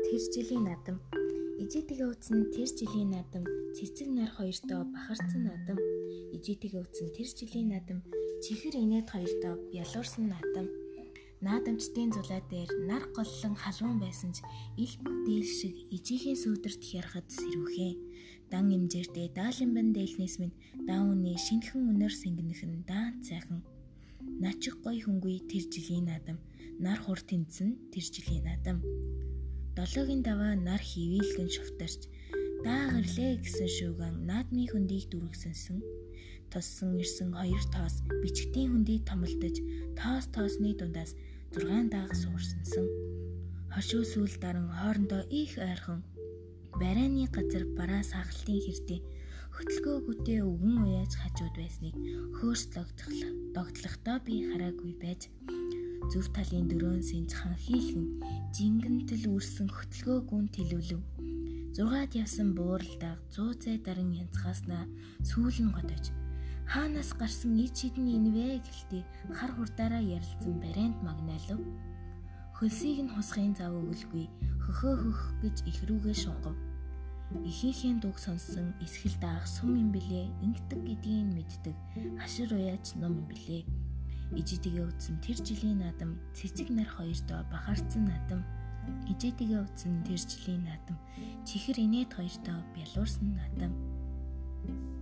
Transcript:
Тэр жилийн надам ижитгээ утсан тэр жилийн надам цэцэг нар хоёртоо бахарцсан надам ижитгээ утсан тэр жилийн надам чихэр инээд хоёртоо бялуурсан наадамчдын зулаа дээр нар голлон халуун байсан ч ил бүтээл шиг ижийнхээ сүудэрт хярахад сэрүүхээ дан имжээртэй даалинбан дээлнээс минь даауны шинхэн өнөр сэнгэнхэн даан цайхан начих гой хөнгүй тэр жилийн надам нар хур тэнцэн тэр жилийн надам долоогийн даваа нар хивээлгэн шувтарч даагарлээ гэсэн шүүган наадмын хөндийг дүргсэнсэн тоссон ирсэн хоёр тоос бичгтийн хөндийг томолдож тоосны дундаас 6 дааг суурсансан хошуу сүүл даран хоорондоо их ойрхон барайны газар бараа сагалтын хэрдээ хөтөлгөө гүтээ өвгөн уяаж хажууд байсныг хөөс догтлохдоо би хараагүй байж зөв талын дөрөөн сэнцхан хийлгэн жингэнтэл үрсэн хөтөлгөө гүн тэлүүлв 6-ад явсан бууралдааг 100 цай даран янцхааснаа сүүлэн годож хаанаас гарсан ид шидэн инвэ гэлтий хар хурдаараа ярилцсан барайнд магнаалав хөлсийг нь хусахын зав өгөлгүй хөхөө хөх гэж их рүүгээ шунгав ихийнхээ дуг сонссон эсхэл даах сум юм блэ ингэдэг гэдгийг мэддэг хашир уяач ном юм блэ ижитгээ утсан тэр жилийн надам цэцэг нар хоёртоо бахарцсан надам ижитгээ утсан тэр жилийн надам чихэр инээд хоёртоо бялуурсан надам